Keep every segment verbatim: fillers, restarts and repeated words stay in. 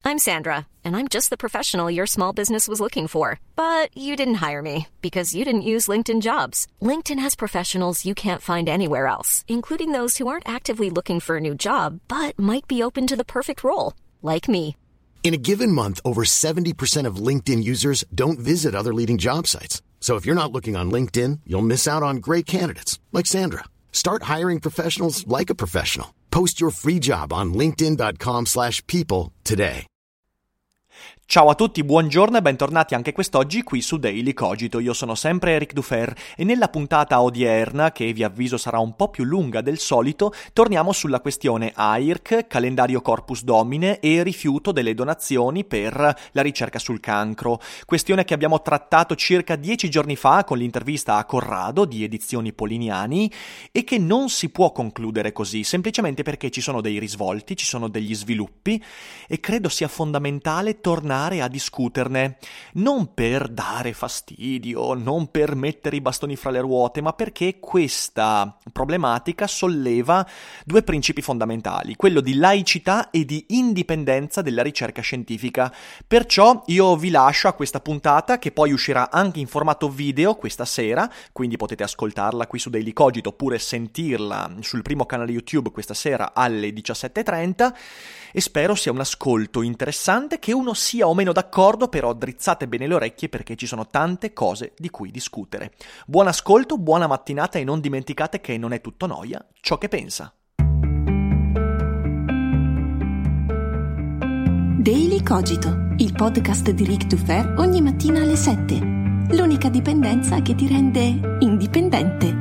I'm Sandra, and I'm just the professional your small business was looking for. But you didn't hire me because you didn't use LinkedIn Jobs. LinkedIn has professionals you can't find anywhere else, including those who aren't actively looking for a new job, but might be open to the perfect role, like me. In a given month, over seventy percent of LinkedIn users don't visit other leading job sites. So if you're not looking on LinkedIn, you'll miss out on great candidates like Sandra. Start hiring professionals like a professional. Post your free job on linkedin.com slash people today. Ciao a tutti, buongiorno e bentornati anche quest'oggi qui su Daily Cogito. Io sono sempre Eric Dufer e nella puntata odierna, che vi avviso sarà un po' più lunga del solito, torniamo sulla questione A I R C, calendario Corpus Domine e rifiuto delle donazioni per la ricerca sul cancro. Questione che abbiamo trattato circa dieci giorni fa con l'intervista a Corrado di Edizioni Poliniani e che non si può concludere così, semplicemente perché ci sono dei risvolti, ci sono degli sviluppi e credo sia fondamentale tornare a discuterne, non per dare fastidio, non per mettere i bastoni fra le ruote, ma perché questa problematica solleva due principi fondamentali, quello di laicità e di indipendenza della ricerca scientifica. Perciò io vi lascio a questa puntata, che poi uscirà anche in formato video questa sera, quindi potete ascoltarla qui su Daily Cogito oppure sentirla sul primo canale YouTube questa sera alle diciassette e trenta, e spero sia un ascolto interessante, che uno sia o meno d'accordo, però drizzate bene le orecchie perché ci sono tante cose di cui discutere. Buon ascolto, buona mattinata e non dimenticate che non è tutto noia ciò che pensa. Daily Cogito, il podcast di Ric Dufer ogni mattina alle sette. L'unica dipendenza che ti rende indipendente.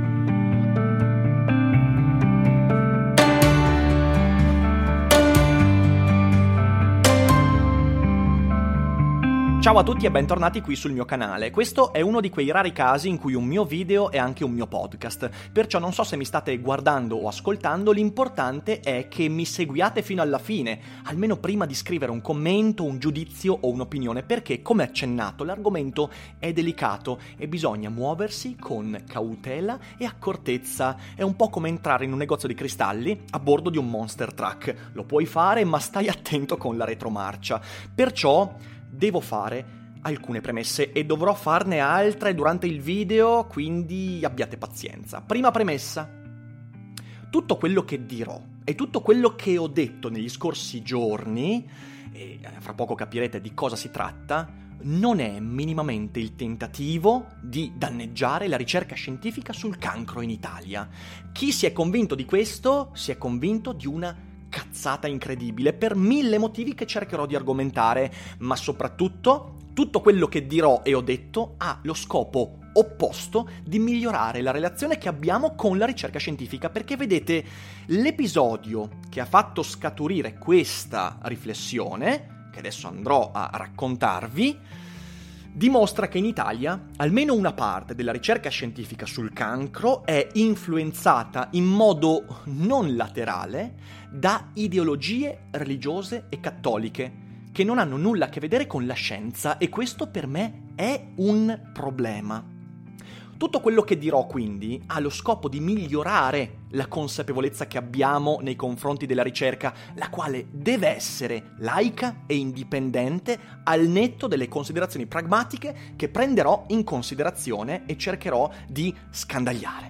Ciao a tutti e bentornati qui sul mio canale. Questo è uno di quei rari casi in cui un mio video è anche un mio podcast, perciò non so se mi state guardando o ascoltando, l'importante è che mi seguiate fino alla fine, almeno prima di scrivere un commento, un giudizio o un'opinione, perché, come accennato, l'argomento è delicato e bisogna muoversi con cautela e accortezza. È un po' come entrare in un negozio di cristalli a bordo di un monster truck. Lo puoi fare, ma stai attento con la retromarcia. Perciò devo fare alcune premesse e dovrò farne altre durante il video, quindi abbiate pazienza. Prima premessa: tutto quello che dirò e tutto quello che ho detto negli scorsi giorni, e fra poco capirete di cosa si tratta, non è minimamente il tentativo di danneggiare la ricerca scientifica sul cancro in Italia. Chi si è convinto di questo si è convinto di una cazzata incredibile per mille motivi che cercherò di argomentare, ma soprattutto tutto quello che dirò e ho detto ha lo scopo opposto di migliorare la relazione che abbiamo con la ricerca scientifica, perché vedete, l'episodio che ha fatto scaturire questa riflessione, che adesso andrò a raccontarvi, dimostra che in Italia almeno una parte della ricerca scientifica sul cancro è influenzata in modo non laterale da ideologie religiose e cattoliche che non hanno nulla a che vedere con la scienza, e questo per me è un problema. Tutto quello che dirò quindi ha lo scopo di migliorare la consapevolezza che abbiamo nei confronti della ricerca, la quale deve essere laica e indipendente al netto delle considerazioni pragmatiche che prenderò in considerazione e cercherò di scandagliare.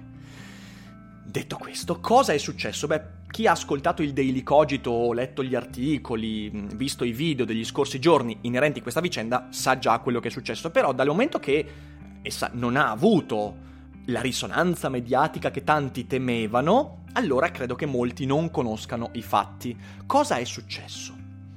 Detto questo, cosa è successo? Beh, chi ha ascoltato il Daily Cogito, o letto gli articoli, visto i video degli scorsi giorni inerenti a questa vicenda, sa già quello che è successo, però dal momento che essa non ha avuto la risonanza mediatica che tanti temevano, allora credo che molti non conoscano i fatti. Cosa è successo?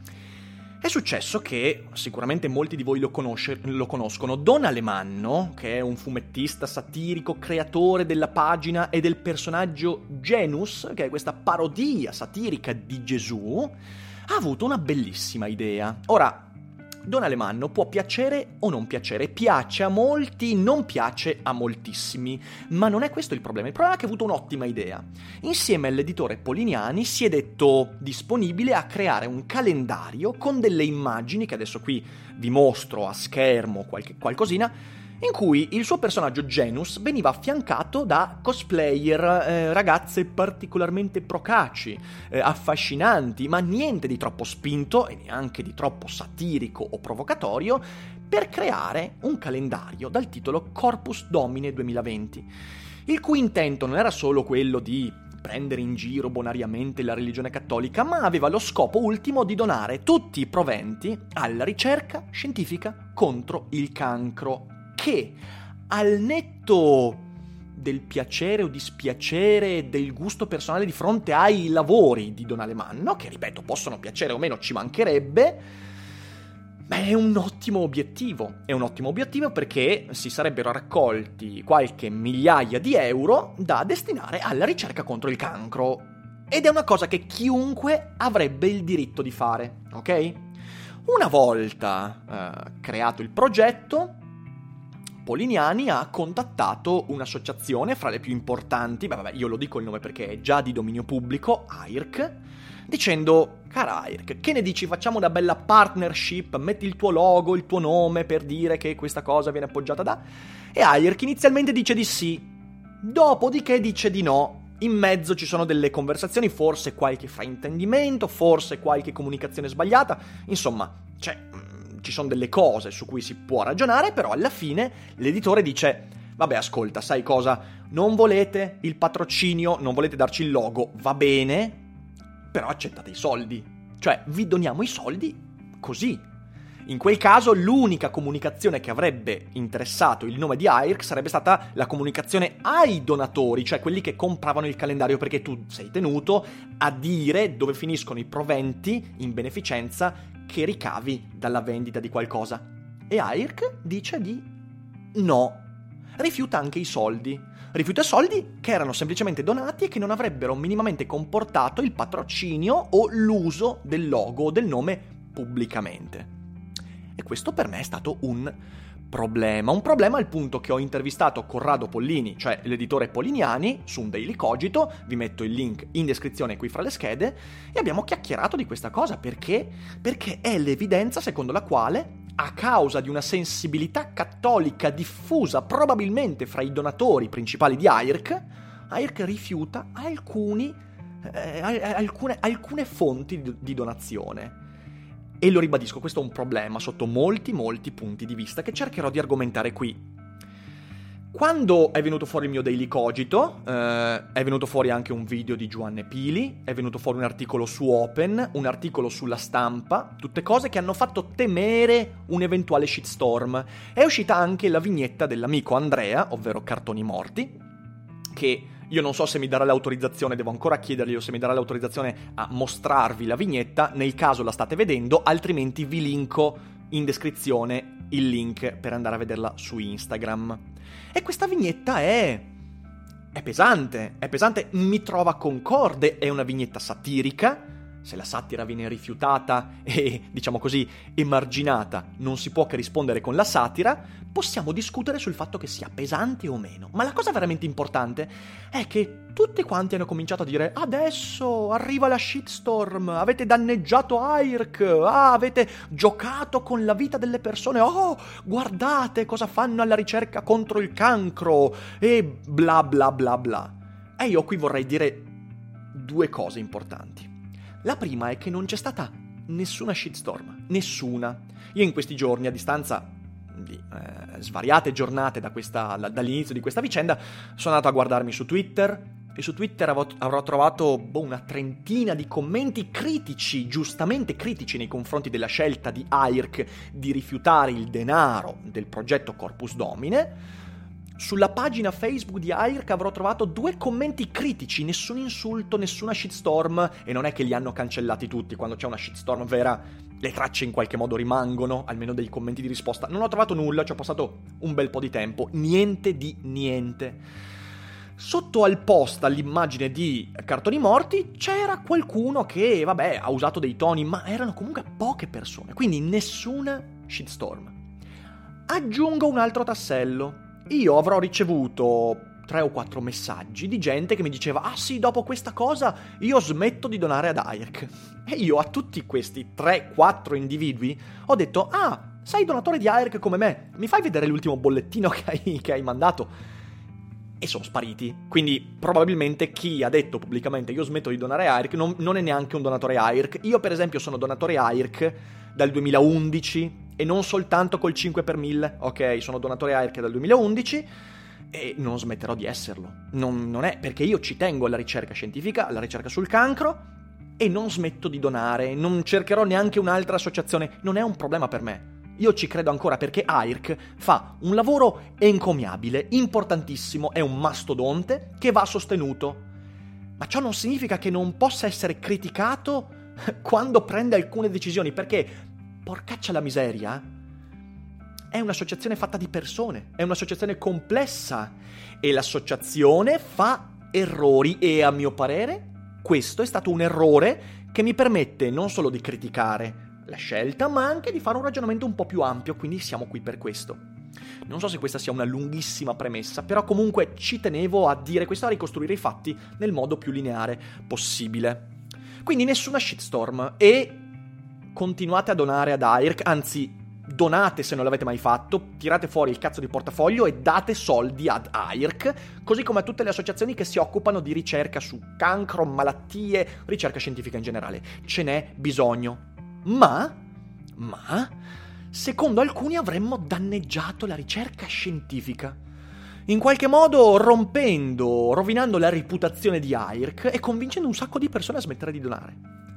È successo che, sicuramente molti di voi lo, conosce, lo conoscono, Don Alemanno, che è un fumettista satirico, creatore della pagina e del personaggio Genus, che è questa parodia satirica di Gesù, ha avuto una bellissima idea. Ora, Don Alemanno può piacere o non piacere, piace a molti, non piace a moltissimi, ma non è questo il problema. Il problema è che ha avuto un'ottima idea. Insieme all'editore Poliniani si è detto disponibile a creare un calendario con delle immagini, che adesso qui vi mostro a schermo qualche, qualcosina, in cui il suo personaggio Genus veniva affiancato da cosplayer, eh, ragazze particolarmente procaci, eh, affascinanti, ma niente di troppo spinto e neanche di troppo satirico o provocatorio, per creare un calendario dal titolo Corpus Domine duemilaventi, il cui intento non era solo quello di prendere in giro bonariamente la religione cattolica, ma aveva lo scopo ultimo di donare tutti i proventi alla ricerca scientifica contro il cancro, che al netto del piacere o dispiacere del gusto personale di fronte ai lavori di Don Alemanno, che ripeto possono piacere o meno, ci mancherebbe, ma è un ottimo obiettivo. È un ottimo obiettivo perché si sarebbero raccolti qualche migliaia di euro da destinare alla ricerca contro il cancro. Ed è una cosa che chiunque avrebbe il diritto di fare, ok? Una volta eh, creato il progetto, Polignani ha contattato un'associazione fra le più importanti, beh vabbè io lo dico il nome perché è già di dominio pubblico, A I R C, dicendo: cara A I R C, che ne dici, facciamo una bella partnership, metti il tuo logo, il tuo nome per dire che questa cosa viene appoggiata da... E A I R C inizialmente dice di sì, dopodiché dice di no, in mezzo ci sono delle conversazioni, forse qualche fraintendimento, forse qualche comunicazione sbagliata, insomma, cioè... ci sono delle cose su cui si può ragionare, però alla fine l'editore dice: vabbè, ascolta, sai cosa? Non volete il patrocinio, non volete darci il logo, va bene, però accettate i soldi. Cioè, vi doniamo i soldi così. In quel caso l'unica comunicazione che avrebbe interessato il nome di A I R C sarebbe stata la comunicazione ai donatori, cioè quelli che compravano il calendario, perché tu sei tenuto a dire dove finiscono i proventi in beneficenza che ricavi dalla vendita di qualcosa. E A I R C dice di no. Rifiuta anche i soldi. Rifiuta soldi che erano semplicemente donati e che non avrebbero minimamente comportato il patrocinio o l'uso del logo o del nome pubblicamente. E questo per me è stato un problema. Un problema al punto che ho intervistato Corrado Pollini, cioè l'editore Polignani, su un Daily Cogito, vi metto il link in descrizione qui fra le schede, e abbiamo chiacchierato di questa cosa. Perché? Perché è l'evidenza secondo la quale, a causa di una sensibilità cattolica diffusa probabilmente fra i donatori principali di A I R C, A I R C rifiuta alcuni, eh, alcune, alcune fonti di, di donazione. E lo ribadisco, questo è un problema sotto molti, molti punti di vista che cercherò di argomentare qui. Quando è venuto fuori il mio Daily Cogito, eh, è venuto fuori anche un video di Giovanni Pili, è venuto fuori un articolo su Open, un articolo sulla Stampa, tutte cose che hanno fatto temere un eventuale shitstorm. È uscita anche la vignetta dell'amico Andrea, ovvero Cartoni Morti, che... io non so se mi darà l'autorizzazione, devo ancora chiederglielo se mi darà l'autorizzazione a mostrarvi la vignetta, nel caso la state vedendo, altrimenti vi linko in descrizione il link per andare a vederla su Instagram. E questa vignetta è... è pesante, è pesante, mi trova concorde, è una vignetta satirica. Se la satira viene rifiutata e, diciamo così, emarginata, non si può che rispondere con la satira, possiamo discutere sul fatto che sia pesante o meno. Ma la cosa veramente importante è che tutti quanti hanno cominciato a dire: adesso arriva la shitstorm, avete danneggiato A I R C, ah, avete giocato con la vita delle persone, oh, guardate cosa fanno alla ricerca contro il cancro, e bla bla bla bla. E io qui vorrei dire due cose importanti. La prima è che non c'è stata nessuna shitstorm, nessuna. Io in questi giorni, a distanza di eh, svariate giornate da questa, la, dall'inizio di questa vicenda, sono andato a guardarmi su Twitter, e su Twitter avrò, avrò trovato boh, una trentina di commenti critici, giustamente critici nei confronti della scelta di A I R C di rifiutare il denaro del progetto Corpus Domine. Sulla pagina Facebook di A I R C avrò trovato due commenti critici, nessun insulto, nessuna shitstorm, e non è che li hanno cancellati tutti. Quando c'è una shitstorm vera, le tracce in qualche modo rimangono, almeno dei commenti di risposta. Non ho trovato nulla, ci ho passato un bel po' di tempo, niente di niente. Sotto al post, all'immagine di Cartoni Morti, c'era qualcuno che, vabbè, ha usato dei toni, ma erano comunque poche persone, quindi nessuna shitstorm. Aggiungo un altro tassello. Io avrò ricevuto tre o quattro messaggi di gente che mi diceva: ah sì, dopo questa cosa io smetto di donare ad A I R C. E io a tutti questi tre quattro individui ho detto: ah, sei donatore di A I R C come me, mi fai vedere l'ultimo bollettino che hai, che hai mandato? E sono spariti. Quindi probabilmente chi ha detto pubblicamente io smetto di donare A I R C non, non è neanche un donatore A I R C. Io per esempio sono donatore A I R C dal duemilaundici e non soltanto col cinque per mille, ok? Sono donatore A I R C dal duemilaundici e non smetterò di esserlo. Non, non è perché io ci tengo alla ricerca scientifica, alla ricerca sul cancro e non smetto di donare, non cercherò neanche un'altra associazione, non è un problema per me. Io ci credo ancora perché A I R C fa un lavoro encomiabile, importantissimo, è un mastodonte che va sostenuto. Ma ciò non significa che non possa essere criticato quando prende alcune decisioni, perché, porcaccia la miseria, è un'associazione fatta di persone, è un'associazione complessa e l'associazione fa errori e a mio parere questo è stato un errore che mi permette non solo di criticare la scelta, ma anche di fare un ragionamento un po' più ampio, quindi siamo qui per questo. Non so se questa sia una lunghissima premessa, però comunque ci tenevo a dire questo, a ricostruire i fatti nel modo più lineare possibile. Quindi nessuna shitstorm e continuate a donare ad A I R C, anzi donate se non l'avete mai fatto, tirate fuori il cazzo di portafoglio e date soldi ad A I R C, così come a tutte le associazioni che si occupano di ricerca su cancro, malattie, ricerca scientifica in generale. Ce n'è bisogno. Ma, ma, secondo alcuni avremmo danneggiato la ricerca scientifica, in qualche modo rompendo, rovinando la reputazione di A I R C e convincendo un sacco di persone a smettere di donare.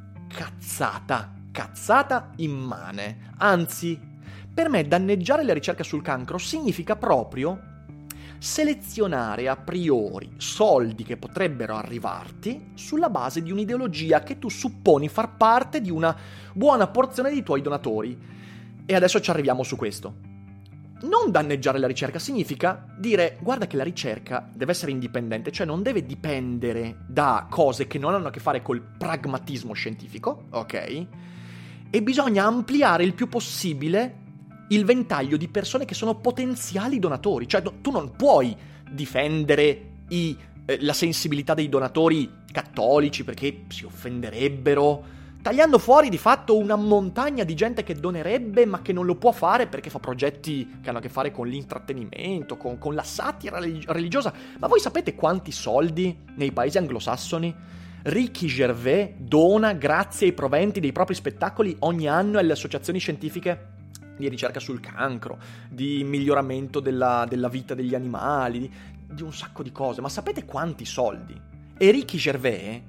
Cazzata, cazzata immane. Anzi, per me danneggiare la ricerca sul cancro significa proprio selezionare a priori soldi che potrebbero arrivarti sulla base di un'ideologia che tu supponi far parte di una buona porzione dei tuoi donatori. E adesso ci arriviamo su questo. Non danneggiare la ricerca significa dire guarda che la ricerca deve essere indipendente, cioè non deve dipendere da cose che non hanno a che fare col pragmatismo scientifico, ok? E bisogna ampliare il più possibile il ventaglio di persone che sono potenziali donatori. Cioè tu non puoi difendere i, eh, la sensibilità dei donatori cattolici perché si offenderebbero, tagliando fuori di fatto una montagna di gente che donerebbe ma che non lo può fare perché fa progetti che hanno a che fare con l'intrattenimento, con, con la satira religiosa. Ma voi sapete quanti soldi nei paesi anglosassoni Ricky Gervais dona grazie ai proventi dei propri spettacoli ogni anno alle associazioni scientifiche di ricerca sul cancro, di miglioramento della, della vita degli animali, di, di un sacco di cose? Ma sapete quanti soldi? E Ricky Gervais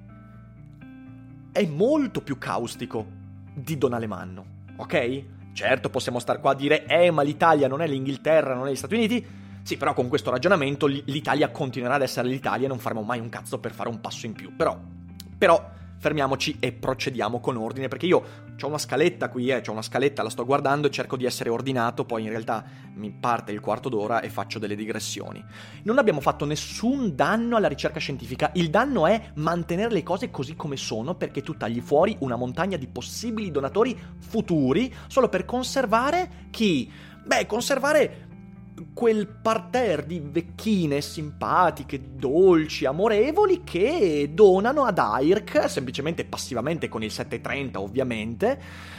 è molto più caustico di Don Alemanno, ok? Certo, possiamo star qua a dire eh, ma l'Italia non è l'Inghilterra, non è gli Stati Uniti. Sì, però con questo ragionamento l'Italia continuerà ad essere l'Italia e non faremo mai un cazzo per fare un passo in più. Però, però fermiamoci e procediamo con ordine, perché io c'ho una scaletta qui, eh, c'ho una scaletta, la sto guardando e cerco di essere ordinato, poi in realtà mi parte il quarto d'ora e faccio delle digressioni. Non abbiamo fatto nessun danno alla ricerca scientifica, il danno è mantenere le cose così come sono, perché tu tagli fuori una montagna di possibili donatori futuri solo per conservare chi? Beh, conservare quel parterre di vecchine simpatiche, dolci, amorevoli che donano ad A I R C semplicemente passivamente con il sette trenta ovviamente,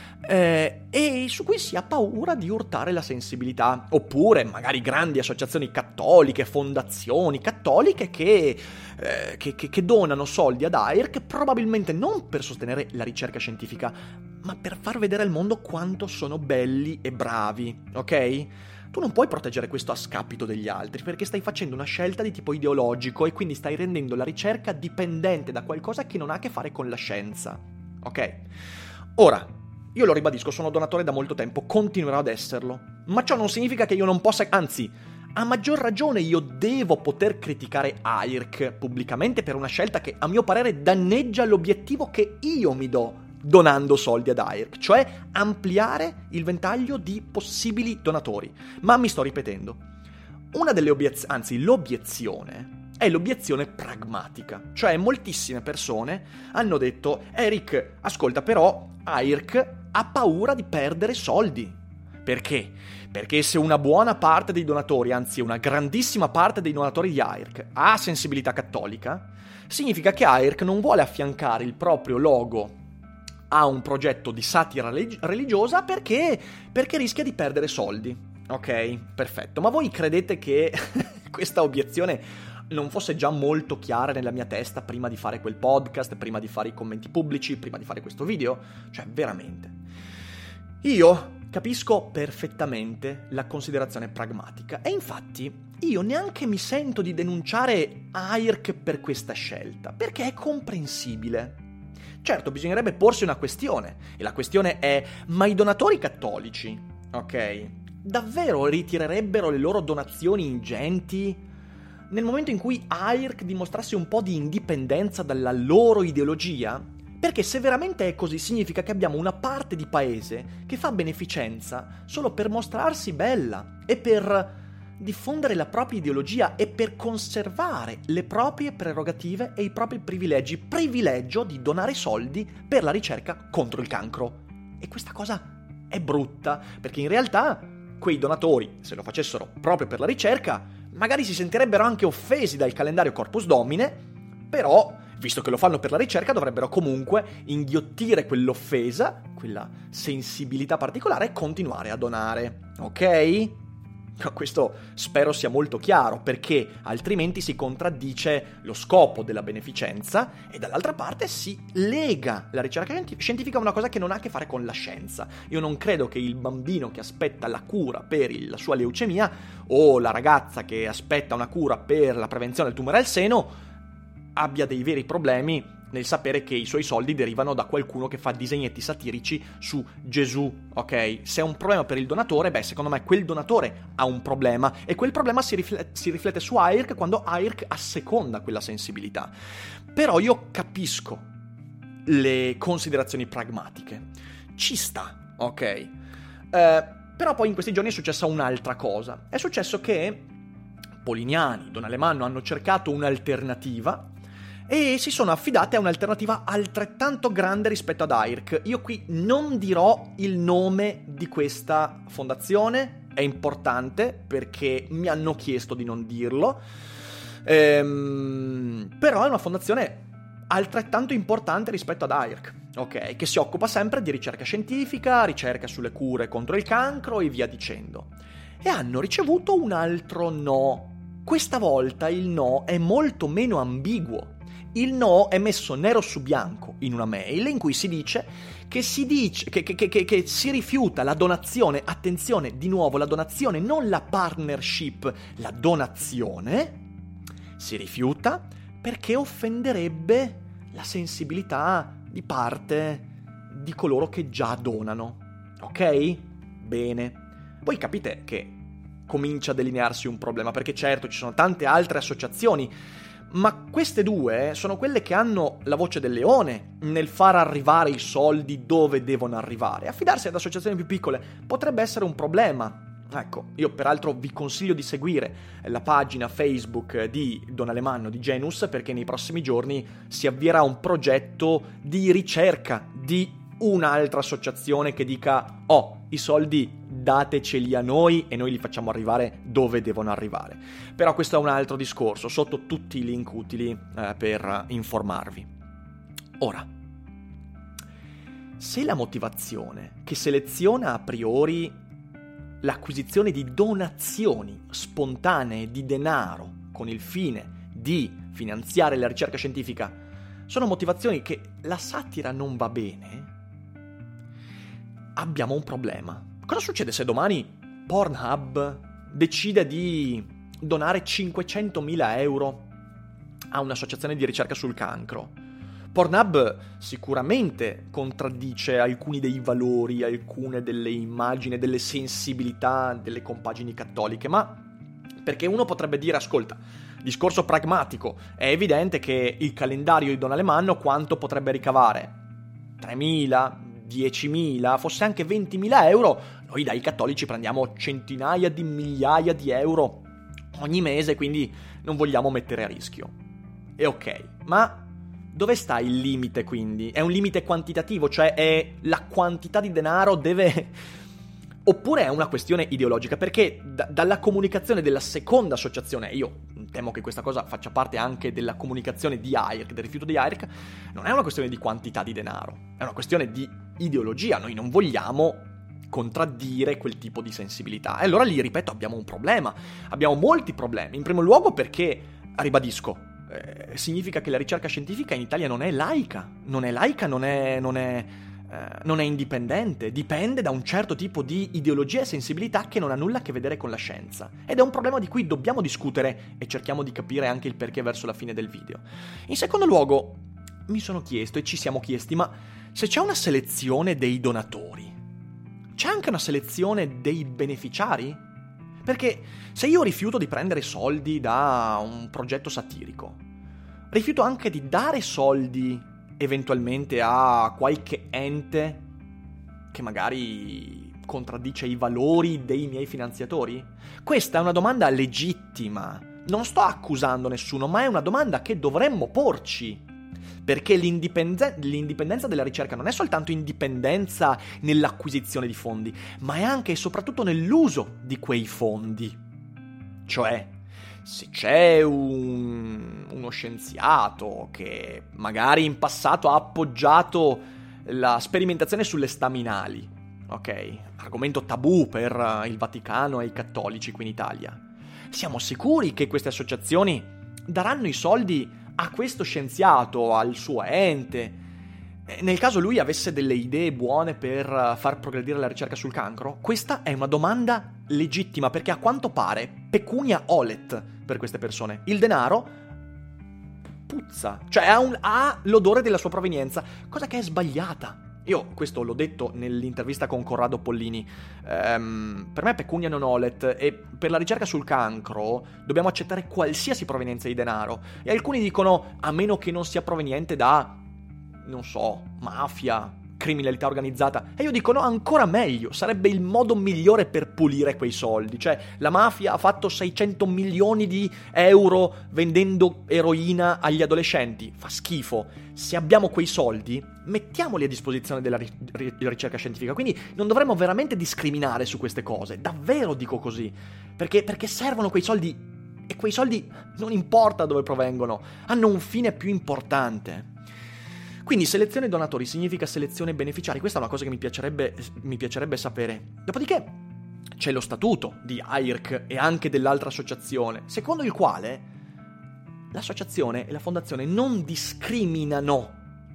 eh, e su cui si ha paura di urtare la sensibilità. Oppure magari grandi associazioni cattoliche, fondazioni cattoliche che, eh, che, che, che donano soldi ad A I R C probabilmente non per sostenere la ricerca scientifica, ma per far vedere al mondo quanto sono belli e bravi, ok? Tu non puoi proteggere questo a scapito degli altri, perché stai facendo una scelta di tipo ideologico e quindi stai rendendo la ricerca dipendente da qualcosa che non ha a che fare con la scienza, ok? Ora, io lo ribadisco, sono donatore da molto tempo, continuerò ad esserlo, ma ciò non significa che io non possa, anzi, a maggior ragione io devo poter criticare A I R C pubblicamente per una scelta che a mio parere danneggia l'obiettivo che io mi do donando soldi ad A I R C, cioè ampliare il ventaglio di possibili donatori. Ma mi sto ripetendo. Una delle obiezioni, anzi l'obiezione, è l'obiezione pragmatica. Cioè moltissime persone hanno detto Eric, ascolta però A I R C ha paura di perdere soldi. Perché? Perché se una buona parte dei donatori, anzi una grandissima parte dei donatori di A I R C ha sensibilità cattolica, significa che A I R C non vuole affiancare il proprio logo ha un progetto di satira religiosa perché, perché rischia di perdere soldi. Ok, perfetto. Ma voi credete che questa obiezione non fosse già molto chiara nella mia testa prima di fare quel podcast, prima di fare i commenti pubblici, prima di fare questo video? Cioè, veramente. Io capisco perfettamente la considerazione pragmatica e infatti io neanche mi sento di denunciare A I R C per questa scelta, perché è comprensibile. Certo, bisognerebbe porsi una questione, e la questione è: ma i donatori cattolici, ok, davvero ritirerebbero le loro donazioni ingenti nel momento in cui A I R C dimostrasse un po' di indipendenza dalla loro ideologia? Perché se veramente è così, significa che abbiamo una parte di paese che fa beneficenza solo per mostrarsi bella e per diffondere la propria ideologia e per conservare le proprie prerogative e i propri privilegi, privilegio di donare soldi per la ricerca contro il cancro. E questa cosa è brutta, perché in realtà quei donatori, se lo facessero proprio per la ricerca, magari si sentirebbero anche offesi dal calendario Corpus Domine, però, visto che lo fanno per la ricerca, dovrebbero comunque inghiottire quell'offesa, quella sensibilità particolare e continuare a donare, ok? Questo spero sia molto chiaro, perché altrimenti si contraddice lo scopo della beneficenza e dall'altra parte si lega la ricerca scientifica a una cosa che non ha a che fare con la scienza. Io non credo che il bambino che aspetta la cura per la sua leucemia o la ragazza che aspetta una cura per la prevenzione del tumore al seno abbia dei veri problemi nel sapere che i suoi soldi derivano da qualcuno che fa disegnetti satirici su Gesù, ok? Se è un problema per il donatore, beh, secondo me quel donatore ha un problema e quel problema si riflette, si riflette su A I R C quando A I R C asseconda quella sensibilità. Però io capisco le considerazioni pragmatiche. Ci sta, ok? Eh, però poi in questi giorni è successa un'altra cosa. È successo che Polignani, Don Alemanno hanno cercato un'alternativa e si sono affidate a un'alternativa altrettanto grande rispetto ad A I R C. Io qui non dirò il nome di questa fondazione, è importante perché mi hanno chiesto di non dirlo, ehm, però è una fondazione altrettanto importante rispetto ad A I R C, ok? Che si occupa sempre di ricerca scientifica, ricerca sulle cure contro il cancro e via dicendo. E hanno ricevuto un altro no. Questa volta il no è molto meno ambiguo. Il no è messo nero su bianco in una mail in cui si dice che si dice che, che, che, che si rifiuta la donazione, attenzione, di nuovo la donazione, non la partnership, la donazione si rifiuta perché offenderebbe la sensibilità di parte di coloro che già donano. Ok? Bene. Voi capite che comincia a delinearsi un problema, perché certo ci sono tante altre associazioni, ma queste due sono quelle che hanno la voce del leone nel far arrivare i soldi dove devono arrivare. Affidarsi ad associazioni più piccole potrebbe essere un problema. Ecco, io peraltro vi consiglio di seguire la pagina Facebook di Don Alemanno di Genus, perché nei prossimi giorni si avvierà un progetto di ricerca di un'altra associazione che dica: oh, i soldi dateceli a noi e noi li facciamo arrivare dove devono arrivare. Però questo è un altro discorso, sotto tutti i link utili eh, per informarvi. Ora, se la motivazione che seleziona a priori l'acquisizione di donazioni spontanee di denaro con il fine di finanziare la ricerca scientifica sono motivazioni che la satira non va bene, abbiamo un problema. Cosa succede se domani Pornhub decide di donare cinquecentomila euro a un'associazione di ricerca sul cancro? Pornhub sicuramente contraddice alcuni dei valori, alcune delle immagini, delle sensibilità delle compagini cattoliche, ma perché uno potrebbe dire: ascolta, discorso pragmatico, è evidente che il calendario di Don Alemanno quanto potrebbe ricavare? tremila? diecimila, fosse anche ventimila euro, noi dai cattolici prendiamo centinaia di migliaia di euro ogni mese, quindi non vogliamo mettere a rischio. E ok, ma dove sta il limite quindi? È un limite quantitativo, cioè è la quantità di denaro deve... oppure è una questione ideologica? Perché d- dalla comunicazione della seconda associazione, io temo che questa cosa faccia parte anche della comunicazione di A I R C, del rifiuto di A I R C, non è una questione di quantità di denaro, è una questione di ideologia. Noi non vogliamo contraddire quel tipo di sensibilità. E allora lì, ripeto, abbiamo un problema, abbiamo molti problemi. In primo luogo perché, ribadisco, eh, significa che la ricerca scientifica in Italia non è laica, non è laica, non è... Non è non è indipendente, dipende da un certo tipo di ideologia e sensibilità che non ha nulla a che vedere con la scienza. Ed è un problema di cui dobbiamo discutere e cerchiamo di capire anche il perché verso la fine del video. In secondo luogo, mi sono chiesto e ci siamo chiesti, ma se c'è una selezione dei donatori, c'è anche una selezione dei beneficiari? Perché se io rifiuto di prendere soldi da un progetto satirico, rifiuto anche di dare soldi eventualmente a qualche ente che magari contraddice i valori dei miei finanziatori? Questa è una domanda legittima. Non sto accusando nessuno, ma è una domanda che dovremmo porci. Perché l'indipendenza, l'indipendenza della ricerca non è soltanto indipendenza nell'acquisizione di fondi, ma è anche e soprattutto nell'uso di quei fondi. Cioè, se c'è un, uno scienziato che magari in passato ha appoggiato la sperimentazione sulle staminali, ok? Argomento tabù per il Vaticano e i cattolici qui in Italia. Siamo sicuri che queste associazioni daranno i soldi a questo scienziato, al suo ente, nel caso lui avesse delle idee buone per far progredire la ricerca sul cancro? Questa è una domanda legittima, perché a quanto pare pecunia olet per queste persone. Il denaro puzza, cioè ha, un, ha l'odore della sua provenienza, cosa che è sbagliata. Io questo l'ho detto nell'intervista con Corrado Pollini. Um, per me pecunia non olet, e per la ricerca sul cancro dobbiamo accettare qualsiasi provenienza di denaro. E alcuni dicono a meno che non sia proveniente da, non so, mafia, criminalità organizzata. E io dico no, ancora meglio, sarebbe il modo migliore per pulire quei soldi. Cioè, la mafia ha fatto seicento milioni di euro vendendo eroina agli adolescenti, fa schifo. Se abbiamo quei soldi, mettiamoli a disposizione della ri- ri- ricerca scientifica. Quindi non dovremmo veramente discriminare su queste cose, davvero dico così, perché, perché servono quei soldi, e quei soldi non importa dove provengono, hanno un fine più importante. Quindi selezione donatori significa selezione beneficiari. Questa è una cosa che mi piacerebbe, mi piacerebbe sapere. Dopodiché c'è lo statuto di A I R C e anche dell'altra associazione, secondo il quale l'associazione e la fondazione non discriminano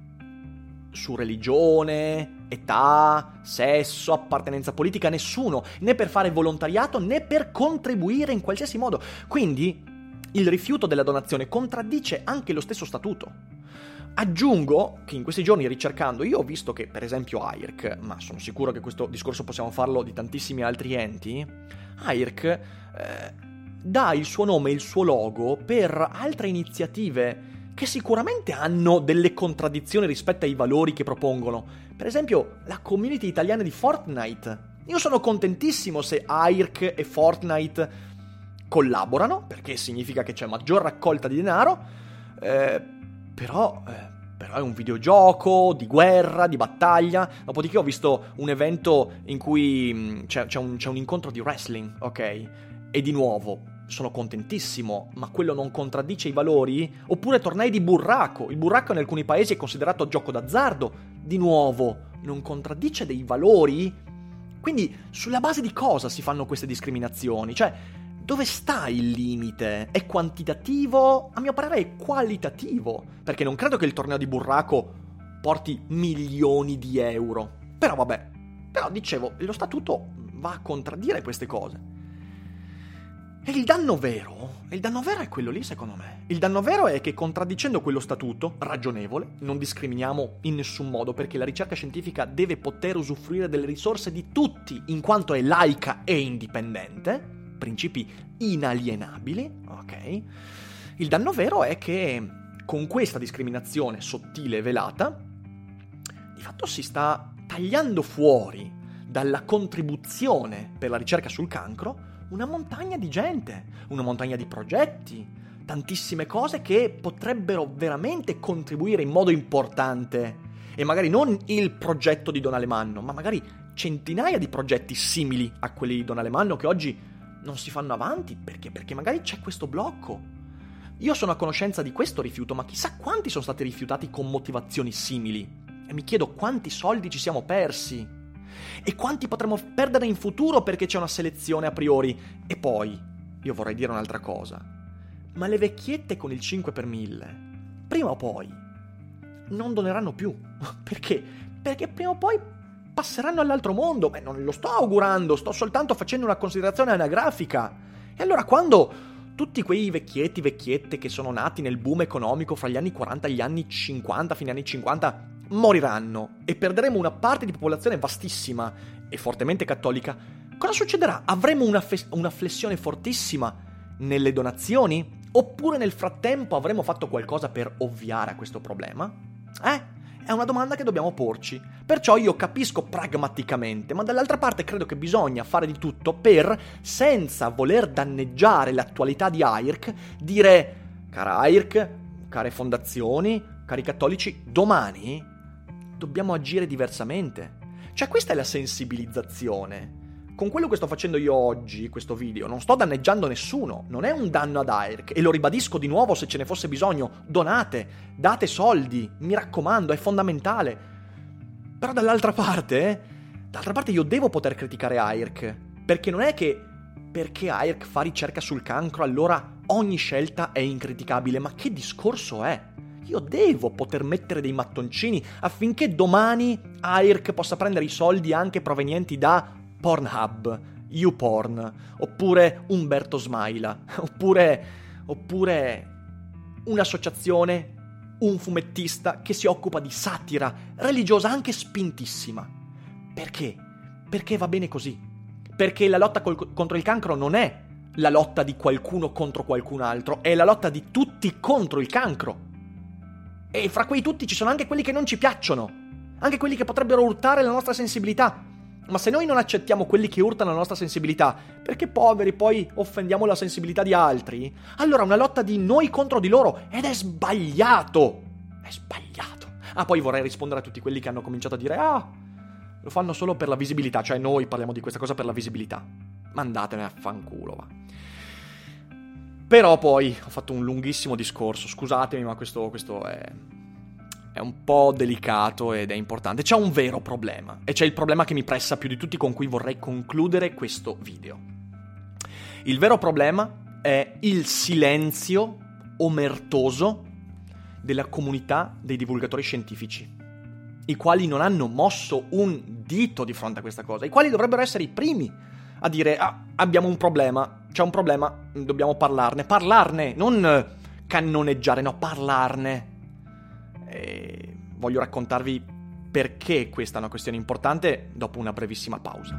su religione, età, sesso, appartenenza politica, nessuno, né per fare volontariato né per contribuire in qualsiasi modo. Quindi il rifiuto della donazione contraddice anche lo stesso statuto. Aggiungo che in questi giorni, ricercando, io ho visto che per esempio A I R C, ma sono sicuro che questo discorso possiamo farlo di tantissimi altri enti, A I R C eh, dà il suo nome e il suo logo per altre iniziative che sicuramente hanno delle contraddizioni rispetto ai valori che propongono. Per esempio la community italiana di Fortnite. Io sono contentissimo se A I R C e Fortnite collaborano, perché significa che c'è maggior raccolta di denaro, eh, Però, eh, però è un videogioco di guerra, di battaglia. Dopodiché ho visto un evento in cui mh, c'è, c'è, un, c'è un incontro di wrestling, ok? E di nuovo, sono contentissimo, ma quello non contraddice i valori? Oppure tornei di burraco. Il burraco in alcuni paesi è considerato gioco d'azzardo. Di nuovo, non contraddice dei valori? Quindi, sulla base di cosa si fanno queste discriminazioni? Cioè, dove sta il limite? È quantitativo? A mio parere è qualitativo, perché non credo che il torneo di burraco porti milioni di euro. Però vabbè, però dicevo, lo statuto va a contraddire queste cose. E il danno vero, il danno vero è quello lì secondo me. Il danno vero è che contraddicendo quello statuto, ragionevole, non discriminiamo in nessun modo, perché la ricerca scientifica deve poter usufruire delle risorse di tutti, in quanto è laica e indipendente, principi inalienabili, ok? Il danno vero è che con questa discriminazione sottile e velata, di fatto si sta tagliando fuori dalla contribuzione per la ricerca sul cancro una montagna di gente, una montagna di progetti, tantissime cose che potrebbero veramente contribuire in modo importante, e magari non il progetto di Don Alemanno, ma magari centinaia di progetti simili a quelli di Don Alemanno che oggi non si fanno avanti perché, perché magari c'è questo blocco. Io sono a conoscenza di questo rifiuto, ma chissà quanti sono stati rifiutati con motivazioni simili. E mi chiedo quanti soldi ci siamo persi. E quanti potremmo perdere in futuro perché c'è una selezione a priori. E poi, io vorrei dire un'altra cosa. Ma le vecchiette con il cinque per mille, prima o poi, non doneranno più. Perché? Perché prima o poi passeranno all'altro mondo. Beh, non lo sto augurando, sto soltanto facendo una considerazione anagrafica. E allora quando tutti quei vecchietti, vecchiette che sono nati nel boom economico fra gli anni quaranta e gli anni cinquanta, fine anni cinquanta, moriranno e perderemo una parte di popolazione vastissima e fortemente cattolica, cosa succederà? Avremo una, fe- una flessione fortissima nelle donazioni? Oppure nel frattempo avremo fatto qualcosa per ovviare a questo problema? Eh? È una domanda che dobbiamo porci. Perciò io capisco pragmaticamente, ma dall'altra parte credo che bisogna fare di tutto per, senza voler danneggiare l'attualità di A I R C, dire: cara A I R C, care fondazioni, cari cattolici, domani dobbiamo agire diversamente. Cioè questa è la sensibilizzazione. Con quello che sto facendo io oggi, questo video, non sto danneggiando nessuno, non è un danno ad A I R C, e lo ribadisco di nuovo se ce ne fosse bisogno, donate, date soldi, mi raccomando, è fondamentale. Però dall'altra parte, dall'altra parte io devo poter criticare A I R C, perché non è che perché A I R C fa ricerca sul cancro allora ogni scelta è incriticabile, ma che discorso è? Io devo poter mettere dei mattoncini affinché domani A I R C possa prendere i soldi anche provenienti da Pornhub, YouPorn, oppure Umberto Smaila, oppure, oppure un'associazione, un fumettista che si occupa di satira religiosa anche spintissima. Perché? Perché va bene così. Perché la lotta col, contro il cancro non è la lotta di qualcuno contro qualcun altro, è la lotta di tutti contro il cancro. E fra quei tutti ci sono anche quelli che non ci piacciono, anche quelli che potrebbero urtare la nostra sensibilità. Ma se noi non accettiamo quelli che urtano la nostra sensibilità, perché poveri poi offendiamo la sensibilità di altri, allora è una lotta di noi contro di loro, ed è sbagliato. È sbagliato. Ah, poi vorrei rispondere a tutti quelli che hanno cominciato a dire: ah, lo fanno solo per la visibilità, cioè noi parliamo di questa cosa per la visibilità. Mandatene a fanculo, va. Però poi ho fatto un lunghissimo discorso, scusatemi, ma questo, questo è... è un po' delicato ed è importante. C'è un vero problema, e c'è il problema che mi pressa più di tutti, con cui vorrei concludere questo video. Il vero problema è il silenzio omertoso della comunità dei divulgatori scientifici, i quali non hanno mosso un dito di fronte a questa cosa, i quali dovrebbero essere i primi a dire: ah, abbiamo un problema, c'è un problema, dobbiamo parlarne, parlarne, non cannoneggiare, no, parlarne. E voglio raccontarvi perché questa è una questione importante dopo una brevissima pausa.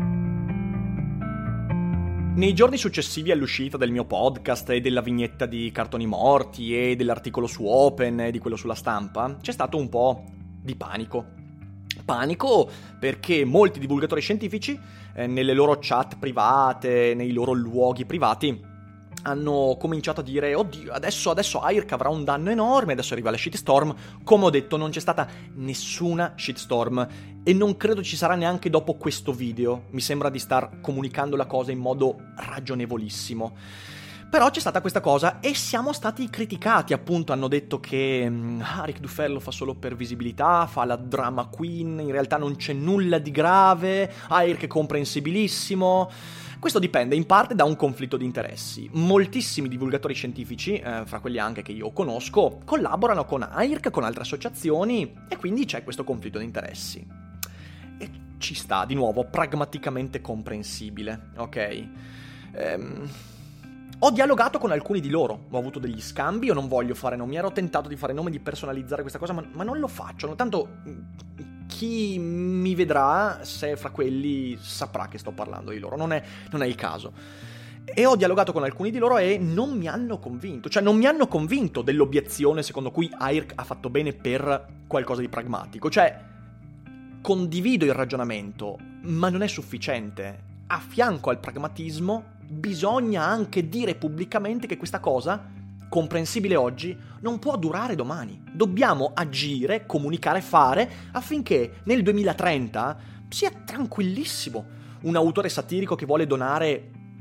Nei giorni successivi all'uscita del mio podcast e della vignetta di Cartoni Morti e dell'articolo su Open e di quello sulla Stampa, c'è stato un po' di panico. Panico perché molti divulgatori scientifici eh, nelle loro chat private, nei loro luoghi privati, hanno cominciato a dire: oddio, adesso, adesso A I R C avrà un danno enorme, adesso arriva la shitstorm. Come ho detto, non c'è stata nessuna shitstorm e non credo ci sarà neanche dopo questo video. Mi sembra di star comunicando la cosa in modo ragionevolissimo. Però c'è stata questa cosa e siamo stati criticati, appunto. Hanno detto che um, ah, Ric Dufer lo fa solo per visibilità, fa la drama queen, in realtà non c'è nulla di grave, A I R C è comprensibilissimo. Questo dipende in parte da un conflitto di interessi. Moltissimi divulgatori scientifici, eh, fra quelli anche che io conosco, collaborano con A I R C, con altre associazioni, e quindi c'è questo conflitto di interessi. E ci sta, di nuovo, pragmaticamente comprensibile, ok? Ehm... Ho dialogato con alcuni di loro, ho avuto degli scambi, io non voglio fare nomi, ero tentato di fare nome, di personalizzare questa cosa, ma, ma non lo faccio, tanto chi mi vedrà, se è fra quelli, saprà che sto parlando di loro, non è, non è il caso. E ho dialogato con alcuni di loro e non mi hanno convinto, cioè non mi hanno convinto dell'obiezione secondo cui A I R C ha fatto bene per qualcosa di pragmatico, cioè condivido il ragionamento, ma non è sufficiente. A fianco al pragmatismo bisogna anche dire pubblicamente che questa cosa, comprensibile oggi, non può durare domani. Dobbiamo agire, comunicare, fare affinché nel duemilatrenta sia tranquillissimo un autore satirico che vuole donare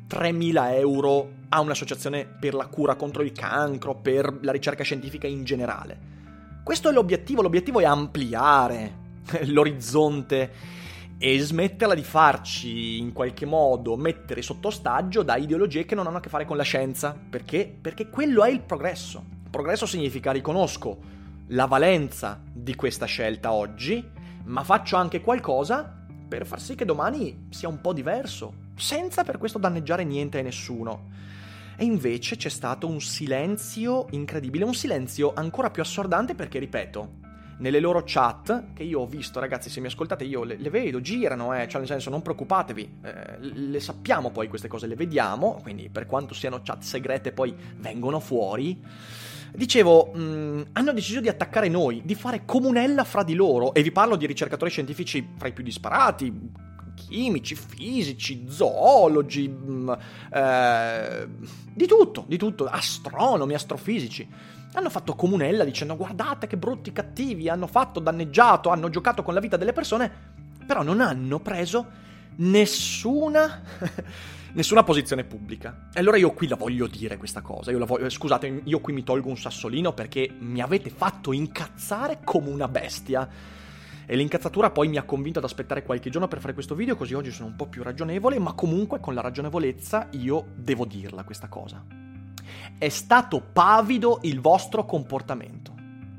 tremila euro a un'associazione per la cura contro il cancro, per la ricerca scientifica in generale. Questo è l'obiettivo, l'obiettivo è ampliare l'orizzonte e smetterla di farci in qualche modo mettere sotto ostaggio da ideologie che non hanno a che fare con la scienza. Perché? Perché quello è il progresso. Progresso significa riconosco la valenza di questa scelta oggi, ma faccio anche qualcosa per far sì che domani sia un po' diverso, senza per questo danneggiare niente e nessuno. E invece c'è stato un silenzio incredibile, un silenzio ancora più assordante perché, ripeto, nelle loro chat, che io ho visto, ragazzi, se mi ascoltate io le, le vedo, girano, eh, cioè nel senso non preoccupatevi, eh, le sappiamo poi queste cose, le vediamo, quindi per quanto siano chat segrete poi vengono fuori. Dicevo, mh, hanno deciso di attaccare noi, di fare comunella fra di loro, e vi parlo di ricercatori scientifici fra i più disparati, chimici, fisici, zoologi, mh, eh, di tutto, di tutto, astronomi, astrofisici. Hanno fatto comunella dicendo guardate che brutti cattivi, hanno fatto, danneggiato, hanno giocato con la vita delle persone, però non hanno preso nessuna... nessuna posizione pubblica. E allora io qui la voglio dire questa cosa, io la voglio, scusate, io qui mi tolgo un sassolino perché mi avete fatto incazzare come una bestia. E l'incazzatura poi mi ha convinto ad aspettare qualche giorno per fare questo video, così oggi sono un po' più ragionevole, ma comunque con la ragionevolezza io devo dirla questa cosa. È stato pavido il vostro comportamento.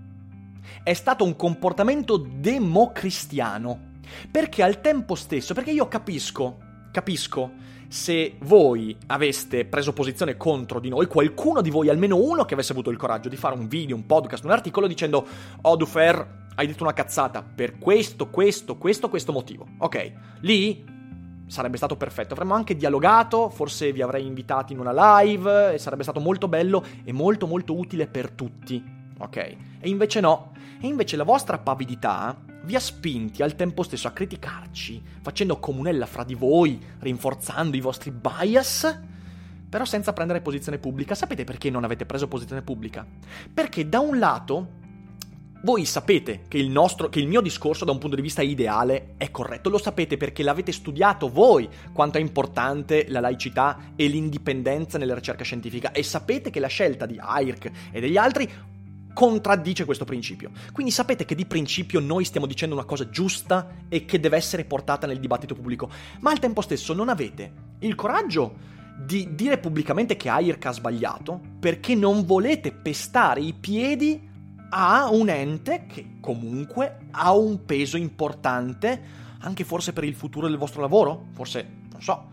È stato un comportamento democristiano. Perché al tempo stesso, perché io capisco, capisco se voi aveste preso posizione contro di noi, qualcuno di voi, almeno uno che avesse avuto il coraggio di fare un video, un podcast, un articolo dicendo oh Dufer, hai detto una cazzata per questo, questo, questo, questo motivo. Ok, lì sarebbe stato perfetto, avremmo anche dialogato, forse vi avrei invitati in una live e sarebbe stato molto bello e molto molto utile per tutti. Ok, e invece no, e invece la vostra pavidità vi ha spinti al tempo stesso a criticarci, facendo comunella fra di voi, rinforzando i vostri bias, però senza prendere posizione pubblica. Sapete perché non avete preso posizione pubblica? Perché da un lato voi sapete che il nostro, che il mio discorso da un punto di vista ideale è corretto, lo sapete perché l'avete studiato voi quanto è importante la laicità e l'indipendenza nella ricerca scientifica, e sapete che la scelta di A I R C e degli altri contraddice questo principio. Quindi sapete che di principio noi stiamo dicendo una cosa giusta e che deve essere portata nel dibattito pubblico, ma al tempo stesso non avete il coraggio di dire pubblicamente che A I R C ha sbagliato perché non volete pestare i piedi a un ente che comunque ha un peso importante anche forse per il futuro del vostro lavoro. Forse, non so,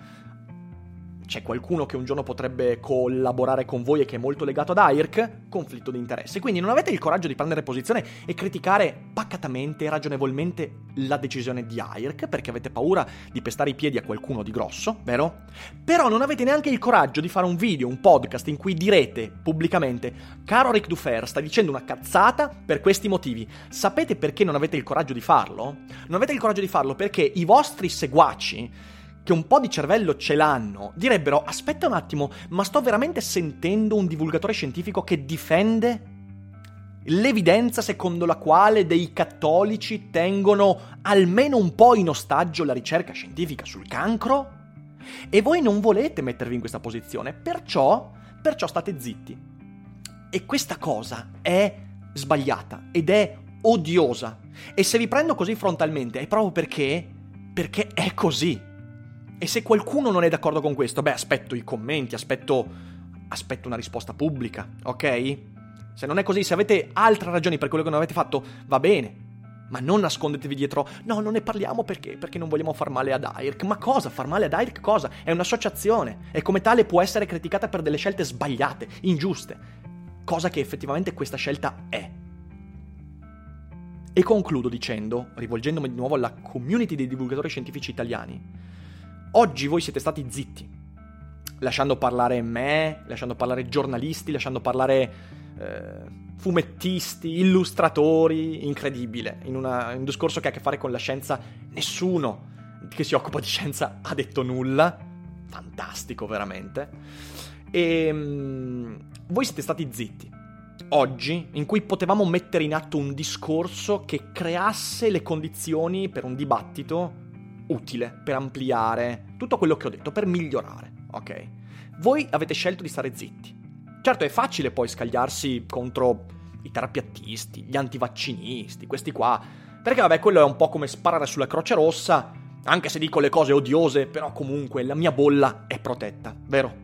c'è qualcuno che un giorno potrebbe collaborare con voi e che è molto legato ad A I R C, conflitto di interesse. Quindi non avete il coraggio di prendere posizione e criticare pacatamente e ragionevolmente la decisione di A I R C perché avete paura di pestare i piedi a qualcuno di grosso, vero? Però non avete neanche il coraggio di fare un video, un podcast in cui direte pubblicamente caro Ric Dufer, stai dicendo una cazzata per questi motivi. Sapete perché non avete il coraggio di farlo? Non avete il coraggio di farlo perché i vostri seguaci, che un po' di cervello ce l'hanno, direbbero aspetta un attimo, ma sto veramente sentendo un divulgatore scientifico che difende l'evidenza secondo la quale dei cattolici tengono almeno un po' in ostaggio la ricerca scientifica sul cancro? E voi non volete mettervi in questa posizione, perciò, perciò state zitti. E questa cosa è sbagliata ed è odiosa. E se vi prendo così frontalmente è proprio perché, perché è così. E se qualcuno non è d'accordo con questo, beh, aspetto i commenti, aspetto, aspetto una risposta pubblica, ok? Se non è così, se avete altre ragioni per quello che non avete fatto, va bene. Ma non nascondetevi dietro, no, non ne parliamo perché? Perché non vogliamo far male ad A I R C. Ma cosa? Far male ad A I R C cosa? È un'associazione e come tale può essere criticata per delle scelte sbagliate, ingiuste. Cosa che effettivamente questa scelta è. E concludo dicendo, rivolgendomi di nuovo alla community dei divulgatori scientifici italiani, oggi voi siete stati zitti, lasciando parlare me, lasciando parlare giornalisti, lasciando parlare eh, fumettisti, illustratori, incredibile. In, una, in un discorso che ha a che fare con la scienza, nessuno che si occupa di scienza ha detto nulla. Fantastico, veramente. E mh, voi siete stati zitti oggi, in cui potevamo mettere in atto un discorso che creasse le condizioni per un dibattito utile, per ampliare, tutto quello che ho detto, per migliorare, ok? Voi avete scelto di stare zitti. Certo, è facile poi scagliarsi contro i terapiattisti, gli antivaccinisti, questi qua, perché vabbè, quello è un po' come sparare sulla Croce Rossa, anche se dico le cose odiose, però comunque la mia bolla è protetta, vero?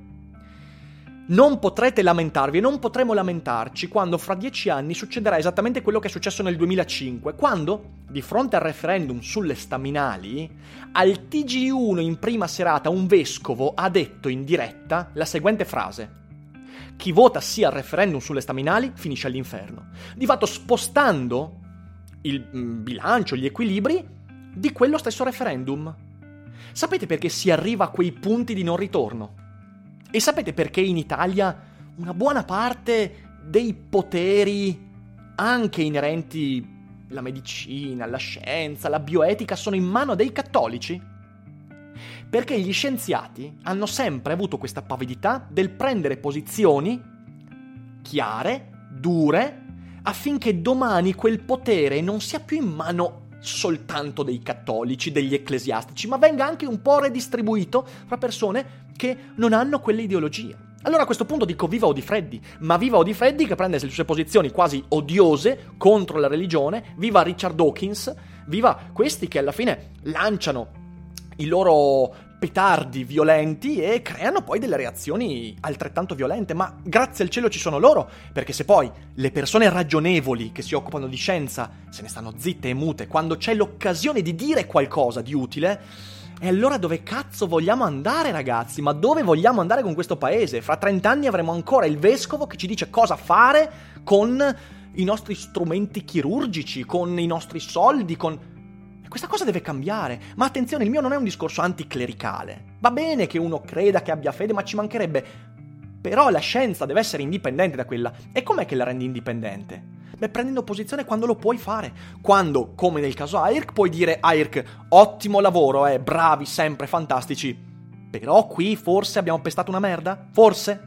Non potrete lamentarvi e non potremo lamentarci quando fra dieci anni succederà esattamente quello che è successo nel duemilacinque, quando, di fronte al referendum sulle staminali, al T G uno in prima serata un vescovo ha detto in diretta la seguente frase: chi vota sì al referendum sulle staminali finisce all'inferno, di fatto spostando il bilancio, gli equilibri di quello stesso referendum. Sapete perché si arriva a quei punti di non ritorno? E sapete perché in Italia una buona parte dei poteri, anche inerenti alla medicina, alla scienza, alla bioetica, sono in mano dei cattolici? Perché gli scienziati hanno sempre avuto questa pavidità del prendere posizioni chiare, dure, affinché domani quel potere non sia più in mano soltanto dei cattolici, degli ecclesiastici, ma venga anche un po' redistribuito fra persone che non hanno quelle ideologie. Allora a questo punto dico viva Odifreddi, ma viva Odifreddi che prende le sue posizioni quasi odiose contro la religione, viva Richard Dawkins, viva questi che alla fine lanciano i loro petardi violenti e creano poi delle reazioni altrettanto violente, ma grazie al cielo ci sono loro, perché se poi le persone ragionevoli che si occupano di scienza se ne stanno zitte e mute quando c'è l'occasione di dire qualcosa di utile, e allora dove cazzo vogliamo andare, ragazzi? Ma dove vogliamo andare con questo paese? Fra trent'anni avremo ancora il vescovo che ci dice cosa fare con i nostri strumenti chirurgici, con i nostri soldi, con... Questa cosa deve cambiare, ma attenzione, il mio non è un discorso anticlericale. Va bene che uno creda, che abbia fede, ma ci mancherebbe. Però la scienza deve essere indipendente da quella. E com'è che la rendi indipendente? Beh, prendendo posizione quando lo puoi fare. Quando, come nel caso A I R C, puoi dire A I R C, ottimo lavoro, eh, bravi, sempre fantastici. Però qui forse abbiamo pestato una merda? Forse?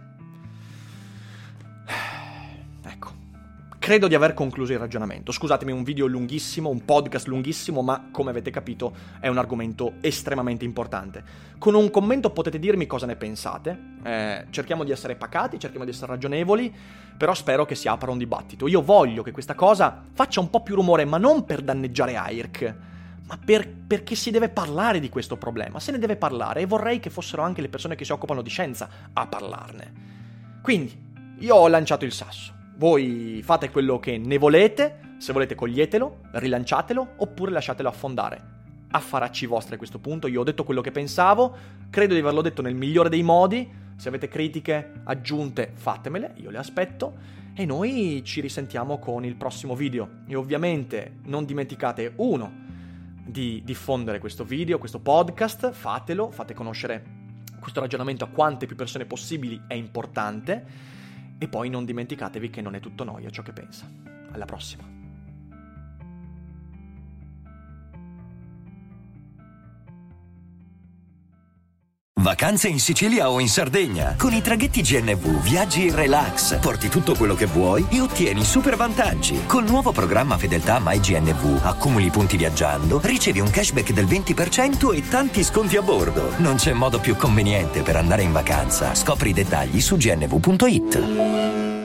Credo di aver concluso il ragionamento. Scusatemi, un video lunghissimo, un podcast lunghissimo, ma come avete capito è un argomento estremamente importante. Con un commento potete dirmi cosa ne pensate. Eh, cerchiamo di essere pacati, cerchiamo di essere ragionevoli, però spero che si apra un dibattito. Io voglio che questa cosa faccia un po' più rumore, ma non per danneggiare A I R C, ma per, perché si deve parlare di questo problema. Se ne deve parlare e vorrei che fossero anche le persone che si occupano di scienza a parlarne. Quindi, io ho lanciato il sasso. Voi fate quello che ne volete, se volete coglietelo, rilanciatelo, oppure lasciatelo affondare. Affaracci vostri a questo punto, io ho detto quello che pensavo, credo di averlo detto nel migliore dei modi, se avete critiche aggiunte fatemele, io le aspetto, e noi ci risentiamo con il prossimo video. E ovviamente non dimenticate, uno, di diffondere questo video, questo podcast, fatelo, fate conoscere questo ragionamento a quante più persone possibili, è importante. E poi non dimenticatevi che non è tutto noia ciò che pensa. Alla prossima. Vacanze in Sicilia o in Sardegna. Con i traghetti G N V viaggi in relax, porti tutto quello che vuoi e ottieni super vantaggi. Col nuovo programma Fedeltà MyGNV accumuli punti viaggiando, ricevi un cashback del venti per cento e tanti sconti a bordo. Non c'è modo più conveniente per andare in vacanza. Scopri i dettagli su gnv punto it.